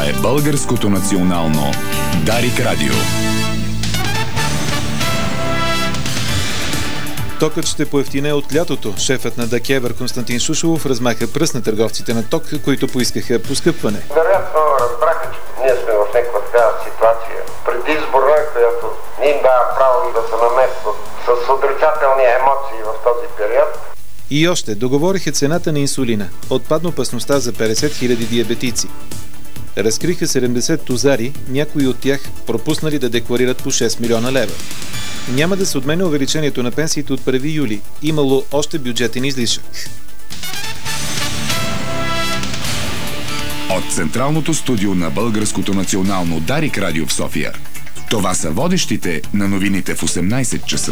Това е Българското национално Дарик Радио. Токът ще поевтине от лятото. Шефът на ДКЕВР Константин Шушулов размаха пръст на търговците на ток, които поискаха поскъпване. Вероятно разбраха, че ние сме в някаква такава ситуация. Предизборна, която не им дава право да се наместват с отрицателни емоции в този период. И още договориха цената на инсулина. Отпадна опасността за 50 000 диабетици. Разкриха 70 тузари, някои от тях пропуснали да декларират по 6 милиона лева. Няма да се отменя увеличението на пенсиите от 1 юли. Имало още бюджетен излишък. От Централното студио на Българското национално Дарик Радио в София. Това са водещите на новините в 18 часа.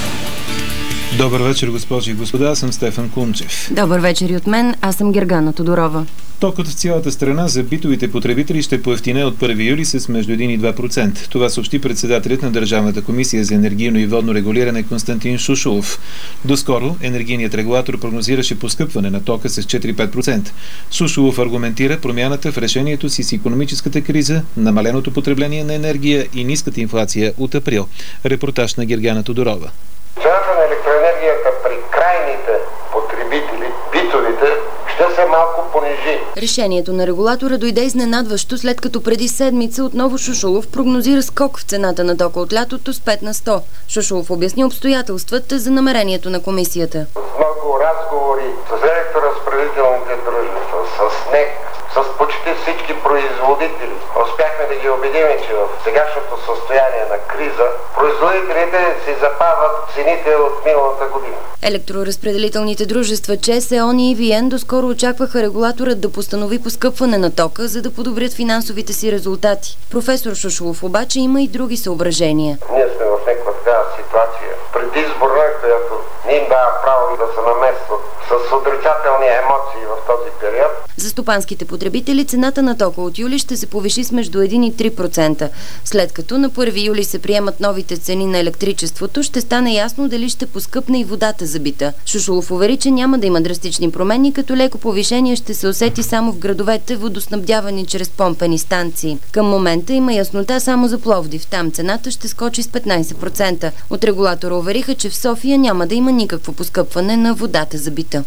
Добър вечер, госпожи и господа, аз съм Стефан Кунчев. Добър вечер и от мен, аз съм Гергана Тодорова. Токът в цялата страна за битовите потребители ще поевтине от 1 юли с между 1 и 2%. Това съобщи председателят на Държавната комисия за енергийно и водно регулиране Константин Шушулов. Доскоро енергийният регулатор прогнозираше поскъпване на тока с 4-5%. Шушулов аргументира промяната в решението си с икономическата криза, намаленото потребление на енергия и ниската инфлация от април. Репортаж на Гергана Тодорова. Цената на електроенергията при крайните потребители, битовите, ще се малко понижи. Решението на регулатора дойде изненадващо, след като преди седмица отново Шушулов прогнозира скок в цената на тока от лятото с 5 на 100. Шушулов обясни обстоятелствата за намерението на комисията. С много разговори с електроразпределителните дружества, с НЕК, с почти всички производители, успяхме да ги убедим, че в сегашното състояние на криза производителите си запазват цените от миналата година. Електроразпределителните дружества ЧЕЗ, ЕОН и ЕВН доскоро очакваха регулаторът да постанови поскъпване на тока, за да подобрят финансовите си резултати. Професор Шушулов обаче има и други съображения. Ние сме в някаква такава ситуация. Предизборна, която не им дава право да се наместват с отрицателни емоции в този период. За стопанските потребители цената на тока от юли ще се повиши с между 1 и 3%. След като на 1 юли се приемат новите цени на електричеството, ще стане ясно дали ще поскъпне и водата за бита. Шушулов увери, че няма да има драстични промени, като леко повишение ще се усети само в градовете, водоснабдявани чрез помпени станции. Към момента има яснота само за Пловдив. Там цената ще скочи с 15%. От регулатора увериха, че в София няма да има никакво поскъпване на водата за бита.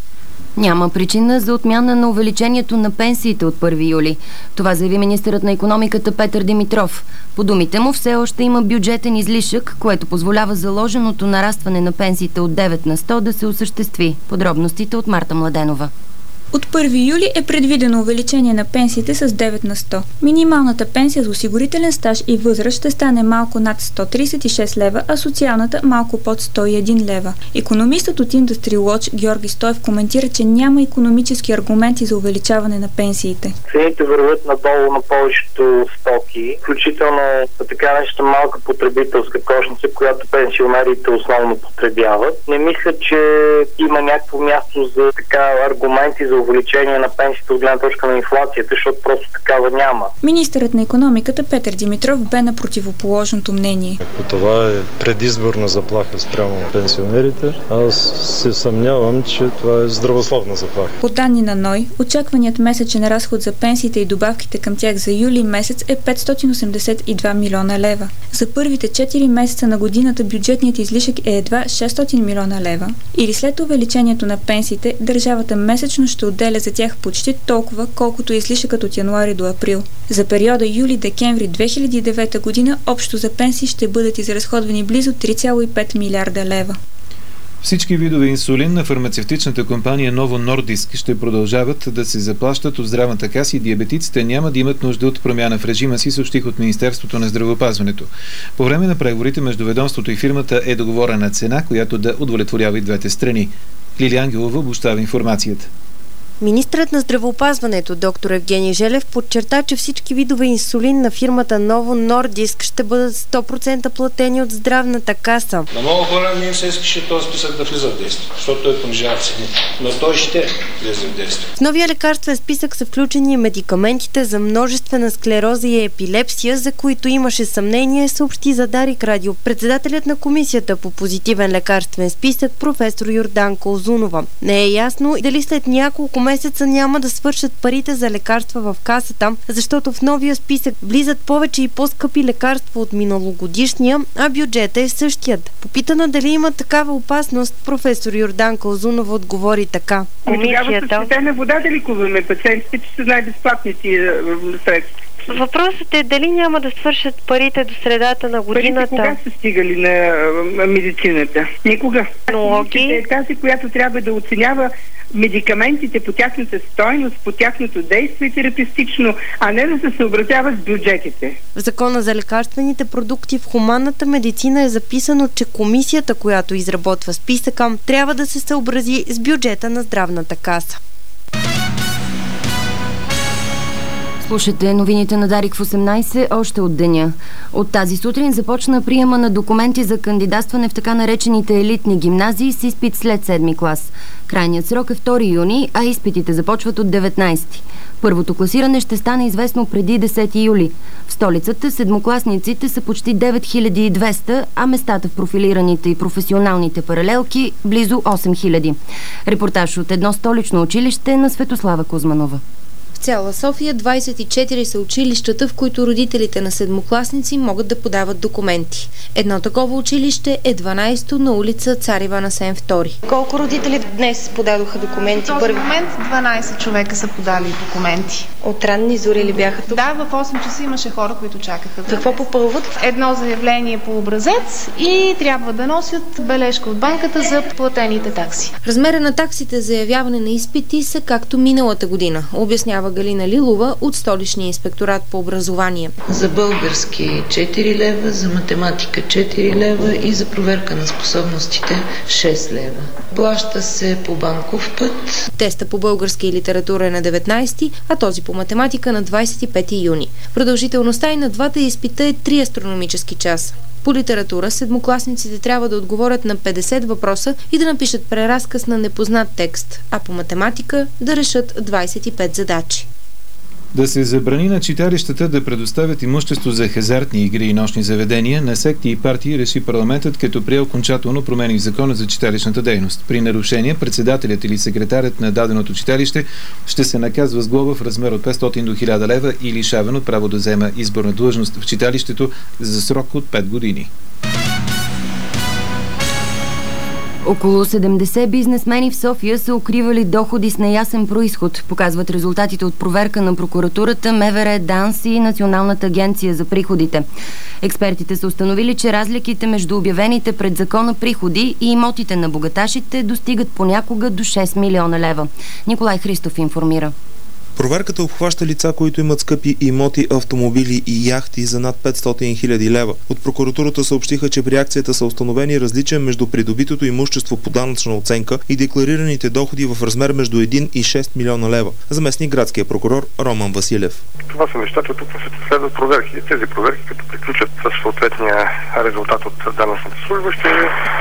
Няма причина за отмяна на увеличението на пенсиите от 1 юли. Това заяви министърът на икономиката Петър Димитров. По думите му все още има бюджетен излишък, което позволява заложеното нарастване на пенсиите от 9 на 100 да се осъществи. Подробностите от Марта Младенова. От 1 юли е предвидено увеличение на пенсиите с 9 на 100. Минималната пенсия за осигурителен стаж и възраст ще стане малко над 136 лева, а социалната малко под 101 лева. Икономистът от Industry Watch Георги Стоев коментира, че няма икономически аргументи за увеличаване на пенсиите. Цените вървят надолу на повечето стоки, включително така нещо малка потребителска кошница, която пенсионерите основно потребяват. Не мисля, че има някакво място за така аргументи за увеличение на пенсиите от гледна точка на инфлацията, защото просто такава няма. Министърът на икономиката Петър Димитров бе на противоположното мнение. Ако това е предизборна заплаха спрямо пенсионерите, аз се съмнявам, че това е здравословна заплаха. По данни на НОИ, очакваният месечен разход за пенсиите и добавките към тях за юли месец е 582 милиона лева. За първите 4 месеца на годината бюджетният излишък е едва 600 милиона лева. Или след увеличението на пенсиите, държавата месечно ще отделя за тях почти толкова, колкото излишъкът от януари до април. За периода юли-декември 2009 година общо за пенсии ще бъдат изразходвани близо 3,5 милиарда лева. Всички видове инсулин на фармацевтичната компания Novo Nordisk ще продължават да се заплащат от здравната каса и диабетиците няма да имат нужда от промяна в режима си, съобщих от Министерството на здравеопазването. По време на преговорите между ведомството и фирмата е договорена цена, която да удовлетворява и двете страни. Лилия Ангелова обобщава информацията. Министърът на здравеопазването доктор Евгений Желев подчерта, че всички видове инсулин на фирмата Novo Nordisk ще бъдат 100% платени от здравната каса. На много хора не им се искаше този списък да влиза в действие, защото той понижава цени, но той ще влезе в действие. В новия лекарствен списък са включени медикаментите за множествена склероза и епилепсия, за които имаше съмнение, съобщи за Дарик Радио председателят на комисията по позитивен лекарствен списък професор Йорданка Озунова. Не е ясно дали след няколко месеца няма да свършат парите за лекарства в касата, защото в новия списък влизат повече и по-скъпи лекарства от миналогодишния, а бюджета е същият. Попитана дали има такава опасност, професор Йорданка Озунова отговори така. Тогава с четена вода да ликуваме пациентите, че са най-безплатни тия средства. Въпросът е дали няма да свършат парите до средата на годината. Парите кога са стигали на медицината? Никога. Медицинската е тази, която трябва да оценява медикаментите по тяхната стойност, по тяхното действие терапевтично, а не да се съобразява с бюджетите. В Закона за лекарствените продукти в хуманната медицина е записано, че комисията, която изработва списъка, трябва да се съобрази с бюджета на здравната каса. Слушате новините на Дарик в 18 още от деня. От тази сутрин започна приема на документи за кандидатстване в така наречените елитни гимназии с изпит след 7 клас. Крайният срок е 2 юни, а изпитите започват от 19. Първото класиране ще стане известно преди 10 юли. В столицата седмокласниците са почти 9200, а местата в профилираните и професионалните паралелки близо 8000. Репортаж от едно столично училище на Светослава Кузманова. В цяла София 24 са училищата, в които родителите на седмокласници могат да подават документи. Едно такова училище е 12-то на улица Цар Иван Асен II. Колко родители днес подадоха документи? В този момент 12 човека са подали документи. От ранни зори ли бяха тук? Да, в 8 часа имаше хора, които чакаха. Какво попълват? Едно заявление по образец и трябва да носят бележка от банката за платените такси. Размера на таксите за явяване на изпити са както миналата година, обяснява Галина Лилова от Столичния инспекторат по образование. За български 4 лева, за математика 4 лева и за проверка на способностите 6 лева. Плаща се по банков път. Теста по български и литература е на 19, а този по математика на 25 юни. Продължителността и на двата изпита е 3 астрономически часа. По литература седмокласниците трябва да отговорят на 50 въпроса и да напишат преразказ на непознат текст, а по математика да решат 25 задачи. Да се забрани на читалищата да предоставят имущество за хазартни игри и нощни заведения на секти и партии реши парламентът, като прие окончателно промени в Закона за читалищната дейност. При нарушение председателят или секретарят на даденото читалище ще се наказва с глоба в размер от 500 до 1000 лева и лишаван от право да взема изборна длъжност в читалището за срок от 5 години. Около 70 бизнесмени в София са укривали доходи с неясен произход, показват резултатите от проверка на прокуратурата, МВР, ДАНС и Националната агенция за приходите. Експертите са установили, че разликите между обявените пред закона приходи и имотите на богаташите достигат понякога до 6 милиона лева. Николай Христов информира. Проверката обхваща лица, които имат скъпи имоти, автомобили и яхти за над 500 000 лева. От прокуратурата съобщиха, че при акцията са установени различия между придобитото имущество по данъчна оценка и декларираните доходи в размер между 1 и 6 милиона лева. Заместник градския прокурор Роман Василев. Това са нещата, тук се следват проверки. Тези проверки, като приключат с съответния резултат от данъчната служба, ще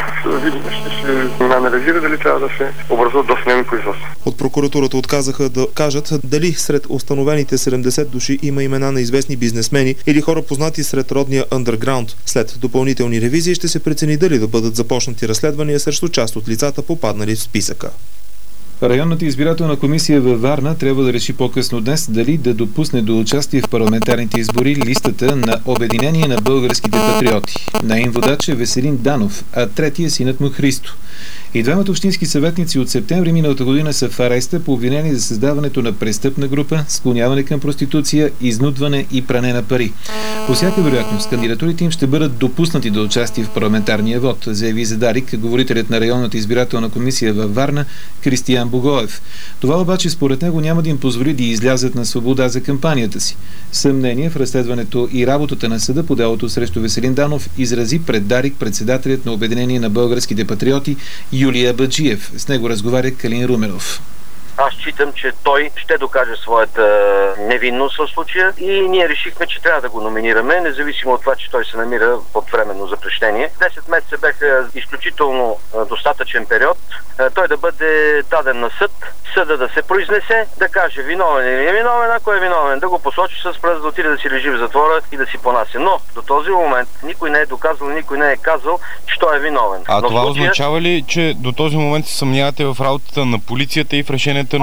анализира дали трябва да се образуват досъдебни производства. От прокуратурата отказаха да кажат дали сред установените 70 души има имена на известни бизнесмени или хора познати сред родния андерграунд. След допълнителни ревизии ще се прецени дали да бъдат започнати разследвания срещу част от лицата, попаднали в списъка. Районната избирателна комисия във Варна трябва да реши по-късно днес дали да допусне до участие в парламентарните избори листата на Обединение на българските патриоти. Наин водач е Веселин Данов, а третия синът му Христо. И двамата общински съветници от септември миналата година са в ареста по обвинение за създаването на престъпна група, склоняване към проституция, изнудване и пране на пари. По всяка вероятност, кандидатурите им ще бъдат допуснати до участие в парламентарния вод, заяви за Дарик говорителят на районната избирателна комисия във Варна Кристиян Богоев. Това обаче според него няма да им позволи да излязат на свобода за кампанията си. Съмнение в разследването и работата на съда по делото срещу Веселин Данов изрази пред Дарик председателят на Обединение на българските патриоти Юлия Баджиев. С него разговаря Калин Руменов. Аз считам, че той ще докаже своята невинност в случая и ние решихме, че трябва да го номинираме, независимо от това, че той се намира под временно запрещение. 10 месеца бяха изключително достатъчен период. Той да бъде даден на съд, съда да се произнесе, да каже виновен или не виновен, ако е виновен, да го посочи с пръст, да отиде да си лежи в затвора и да си понася. Но до този момент никой не е доказал, никой не е казал, че той е виновен. А това означава ли, че до този момент се съмнявате в работата на полицията и в решенията на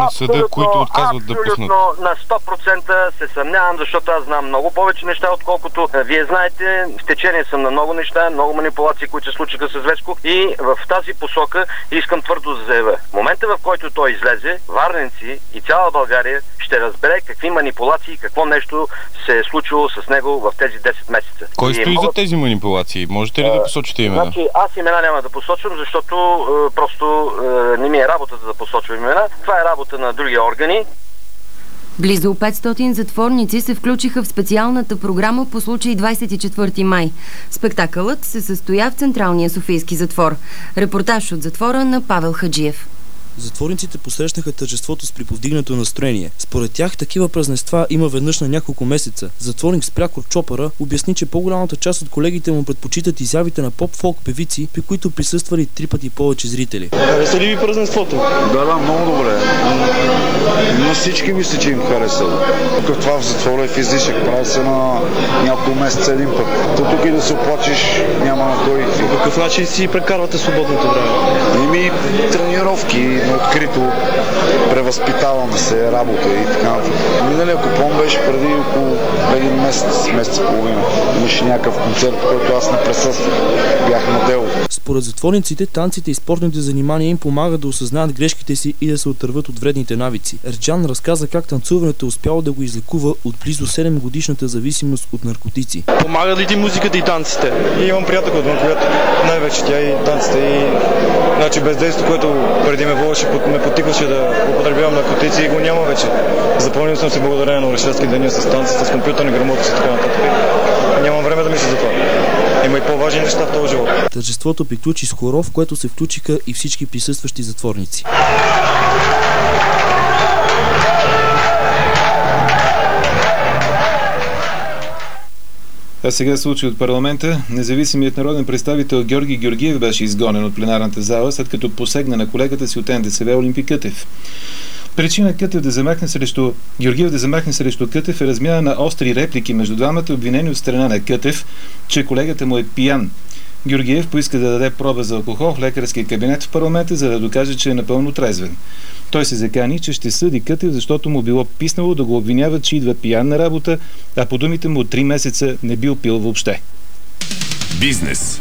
съда, които отказват да пуснат? Абсолютно на 100% се съмнявам, защото аз знам много повече неща, отколкото вие знаете. В течение съм на много неща, много манипулации, които се случиха с Веско, и в тази посока искам твърдо да заявя. В момента, в който той излезе, варненци и цяла България ще разбере какви манипулации и какво нещо се е случило с него в тези 10 месеца. Кой стои за тези манипулации? Можете ли да посочите имена? Значи, аз имена няма да посочвам, защото просто не ми е работата да посочвам имена. Това е работа на други органи. Близо 500 затворници се включиха в специалната програма по случай 24 май. Спектакълът се състоя в Централния софийски затвор. Репортаж от затвора на Павел Хаджиев. Затворниците посрещнаха тържеството с приповдигнато настроение. Според тях такива празненства има веднъж на няколко месеца. Затворник Спрякор Чопара обясни, че по-голямата част от колегите му предпочитат изявите на поп-фолк певици, при които присъствали 3 пъти повече зрители. Хареса ли ви празненството? Да, много добре. На всички мисля, че им хареса. Това в затвора е в излишък. Прави се на няколко месеца един път. Тук и да се оплачеш, няма на кой. По какъв начин си прекарвате свободното време? Тренировки, на открито, превъзпитаваме се, работа и така нататък. Миналия купон беше преди около един месец и половина. Имаше някакъв концерт, който аз не присъствах. Бях на дело. Според затворниците, танците и спортните занимания им помагат да осъзнаят грешките си и да се отърват от вредните навици. Ерджан разказа как танцуването е успяло да го излекува от близо 7-годишната зависимост от наркотици. Помага ли ти музиката и танците? И имам приятелка отвън, която най-вече тя и танците и значи бездействие, което преди ме потикваше да употребявам наркотици и го няма вече. Запомнил съм се благодарение на Орешетски деня с танците, с компютърни грамотности и така нататък. Нямам време да мисля за това. Има и по-важни неща в този живот. Тържеството приключи с хоров, в което се включиха и всички присъстващи затворници. А сега случай от парламента. Независимият народен представител Георги Георгиев беше изгонен от пленарната зала, след като посегна на колегата си от НДСВ Олимпи Кътев. Причина Георгиев да замахне срещу Кътев е размяна на остри реплики между двамата, обвинени от страна на Кътев, че колегата му е пиян. Георгиев поиска да даде проба за алкохол в лекарския кабинет в парламента, за да докаже, че е напълно трезвен. Той се закани, че ще съди Кътев, защото му било писнало да го обвиняват, че идва пиян на работа, а по думите му 3 месеца не бил пил въобще. Бизнес.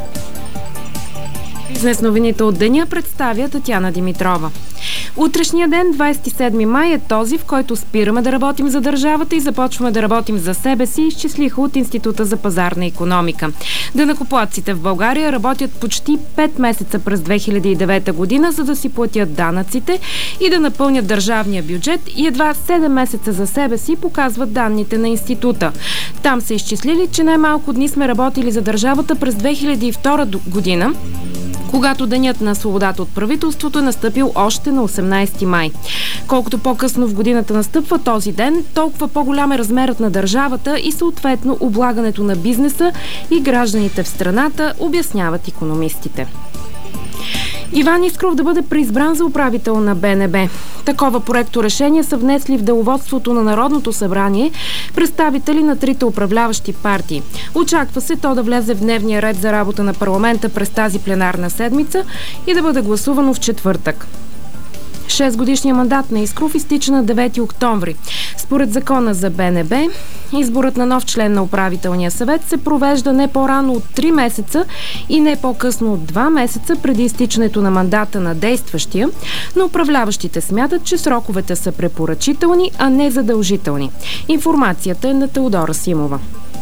Бизнес новините от деня представя Татяна Димитрова. Утрешния ден, 27 май, е този, в който спираме да работим за държавата и започваме да работим за себе си, изчислиха от Института за пазарна икономика. Данъкоплатците в България работят почти 5 месеца през 2009 година, за да си платят данъците и да напълнят държавния бюджет, и едва 7 месеца за себе си, показват данните на Института. Там са изчислили, че най-малко дни сме работили за държавата през 2002 година, когато денят на свободата от правителството е настъпил още на 18 май. Колкото по-късно в годината настъпва този ден, толкова по-голям е размерът на държавата и съответно облагането на бизнеса и гражданите в страната, обясняват икономистите. Иван Искров да бъде преизбран за управител на БНБ. Такова проекторешение са внесли в деловодството на Народното събрание представители на трите управляващи партии. Очаква се то да влезе в дневния ред за работа на парламента през тази пленарна седмица и да бъде гласувано в четвъртък. 6-годишният мандат на Искров изтича на 9 октомври. Според закона за БНБ, изборът на нов член на управителния съвет се провежда не по-рано от 3 месеца и не по-късно от 2 месеца преди изтичането на мандата на действащия, но управляващите смятат, че сроковете са препоръчителни, а не задължителни. Информацията е на Теодора Симова.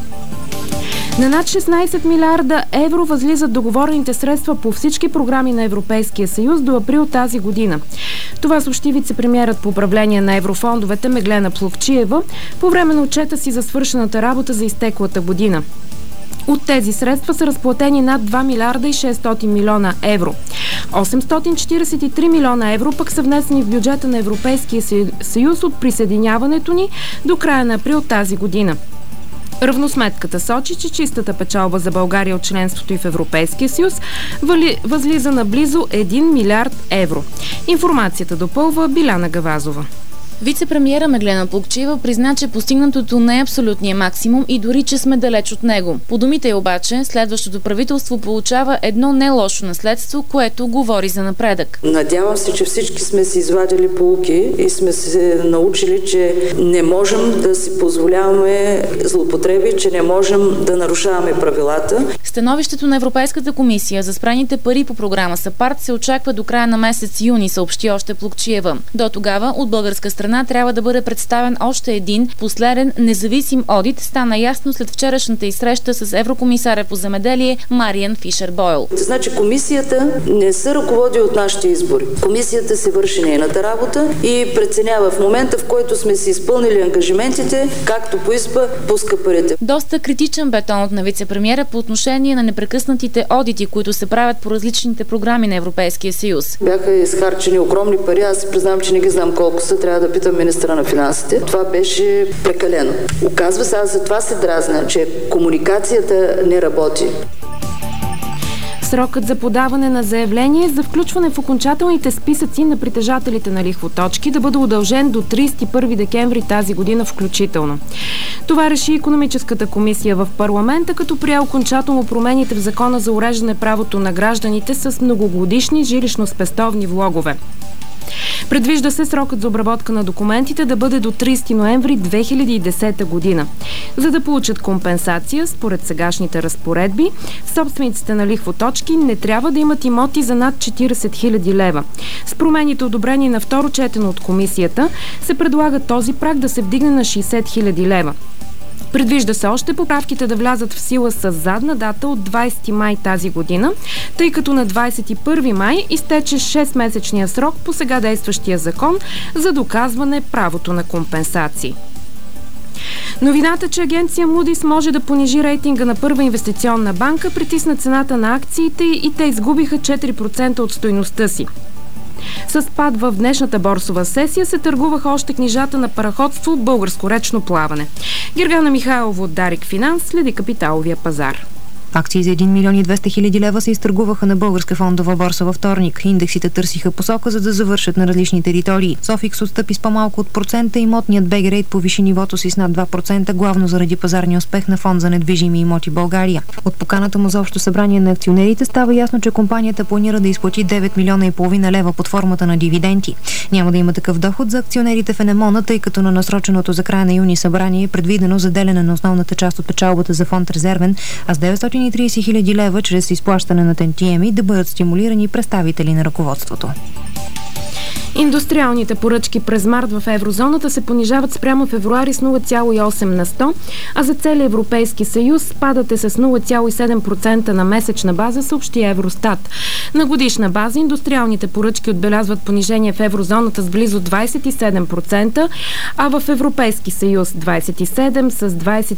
На над 16 милиарда евро възлизат договорените средства по всички програми на Европейския съюз до април тази година. Това съобщи вице-премиерът по управление на еврофондовете Меглена Пловчиева по време на отчета си за свършената работа за изтеклата година. От тези средства са разплатени над 2 милиарда и 600 милиона евро. 843 милиона евро пък са внесени в бюджета на Европейския съюз от присъединяването ни до края на април тази година. Равносметката сочи, че чистата печалба за България от членството и в Европейския съюз възлиза на близо 1 милиард евро. Информацията допълва Биляна Гавазова. Вице-премиера Меглена Плугчиева призна, че постигнатото не е абсолютния максимум и дори, че сме далеч от него. По думите й обаче, следващото правителство получава едно не лошо наследство, което говори за напредък. Надявам се, че всички сме си извадили поуки и сме се научили, че не можем да си позволяваме злоупотреби, че не можем да нарушаваме правилата. Становището на Европейската комисия за спрените пари по програма САПАРД се очаква до края на месец юни, съобщи още Плугчиева. До тогава от българска страна трябва да бъде представен още един последен независим одит, стана ясно след вчерашната й среща с еврокомисаря по земеделие Мариан Фишер Бойл. Значи комисията не се ръководи от нашите избори. Комисията си върши нейната работа и преценява в момента, в който сме си изпълнили ангажиментите, както поиска, пуска парите. Доста критичен бе тонът на вице-премиера по отношение на непрекъснатите одити, които се правят по различните програми на Европейския съюз. Бяха изхарчени огромни пари, аз си признавам, че не ги знам колко са, трябва да питам министра на финансите. Това беше прекалено. Оказва се, аз за това се дразня, че комуникацията не работи. Срокът за подаване на заявление за включване в окончателните списъци на притежателите на лихвоточки да бъде удължен до 31 декември тази година включително. Това реши Икономическата комисия в парламента, като прие окончателно промените в Закона за уреждане правото на гражданите с многогодишни жилищно-спестовни влогове. Предвижда се срокът за обработка на документите да бъде до 30 ноември 2010 година. За да получат компенсация, според сегашните разпоредби, собствениците на лихвоточки не трябва да имат имоти за над 40 000 лева. С промените, одобрени на второ четене от комисията, се предлага този праг да се вдигне на 60 000 лева. Предвижда се още поправките да влязат в сила с задна дата от 20 май тази година, тъй като на 21 май изтече 6-месечния срок по сега действащия закон за доказване правото на компенсации. Новината, че агенция Moody's може да понижи рейтинга на Първа инвестиционна банка, притисна цената на акциите и те изгубиха 4% от стойността си. С спад в днешната борсова сесия се търгуваха още книжата на параходство Българско речно плаване. Гергана Михайлова от Дарик Финанс следи капиталовия пазар. Акции за 1 200 000 лева се изтъргуваха на Българска фондова борса във вторник. Индексите търсиха посока, за да завършат на различни територии. Софикс отстъпи с по-малко от процента, имотният BG Rate повиши нивото си с над 2%, главно заради пазарния успех на фонд за недвижими имоти България. От поканата му за общо събрание на акционерите става ясно, че компанията планира да изплати 9,5 милиона лева под формата на дивиденти. Няма да има такъв доход за акционерите в Енемона, тъй като на насроченото за края на юни събрание е предвидено заделяне на основната част от печалбата за фонд резервен, а с 930 000 лева чрез изплащане на тантиеми да бъдат стимулирани представители на ръководството. Индустриалните поръчки през март в еврозоната се понижават спрямо февруари с 0,8 на 100, а за целия Европейски съюз спадат с 0,7% на месечна база, съобщи Евростат. На годишна база индустриалните поръчки отбелязват понижение в еврозоната с близо 27%, а в Европейски съюз 27% с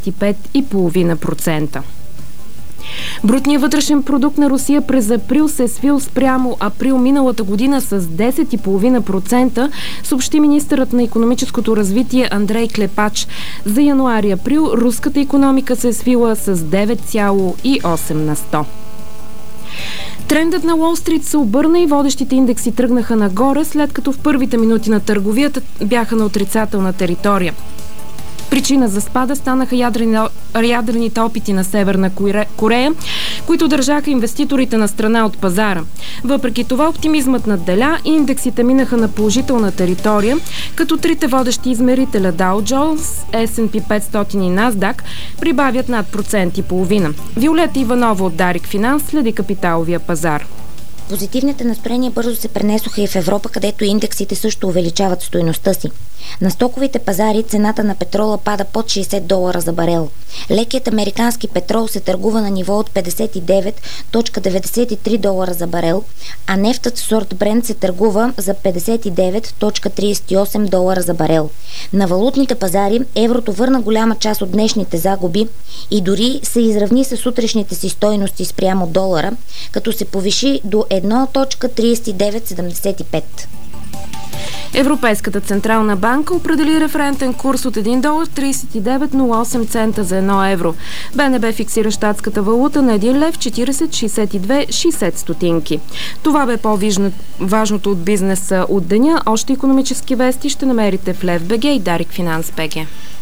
25,5%. Брутният вътрешен продукт на Русия през април се е свил спрямо април миналата година с 10,5%, съобщи министърът на икономическото развитие Андрей Клепач. За януари-април руската икономика се е свила с 9,8 на 100. Трендът на Уолл Стрит се обърна и водещите индекси тръгнаха нагоре, след като в първите минути на търговията бяха на отрицателна територия. Причина за спада станаха ядрените опити на Северна Корея, които държаха инвеститорите на страна от пазара. Въпреки това оптимизмът надделя и индексите минаха на положителна територия, като трите водещи измерителя Dow Jones, S&P 500 и NASDAQ прибавят над 1,5%. Виолета Иванова от Дарик Финанс следи капиталовия пазар. Позитивните настроения бързо се пренесоха и в Европа, където индексите също увеличават стойността си. На стоковите пазари цената на петрола пада под $60 за барел. Лекият американски петрол се търгува на ниво от $59.93 за барел, а нефтът в сорт Брент се търгува за $59.38 за барел. На валутните пазари еврото върна голяма част от днешните загуби и дори се изравни с утрешните си стойности спрямо долара, като се повиши до 1.3975. Европейската централна банка определи референтен курс от $1,3908 цента за 1 евро. БНБ фиксира щатската валута на 1 лев 40,62,60 стотинки. Това бе по-важното от бизнеса от деня. Още икономически вести ще намерите в Лев.бг и Дарик Финанс.бг.